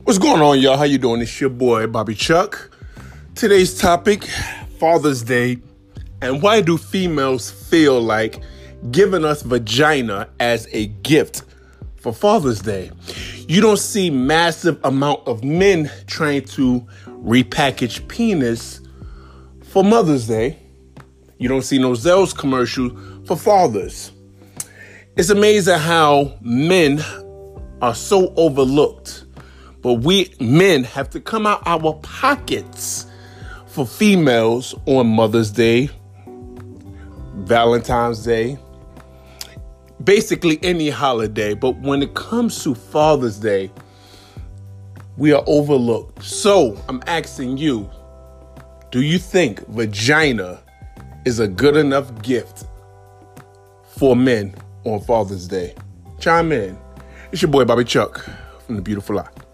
What's going on, y'all? How you doing? It's your boy, Bobby Chuck. Today's topic, Father's Day, and why do females feel like giving us vagina as a gift for Father's Day? You don't see massive amount of men trying to repackage penis for Mother's Day. You don't see no Zell's commercial for fathers. It's amazing how men are so overlooked. But we men have to come out our pockets for females on Mother's Day, Valentine's Day, basically any holiday. But when it comes to Father's Day, we are overlooked. So I'm asking you, do you think vagina is a good enough gift for men on Father's Day? Chime in. It's your boy Bobby Chuck from The Beautiful Lie.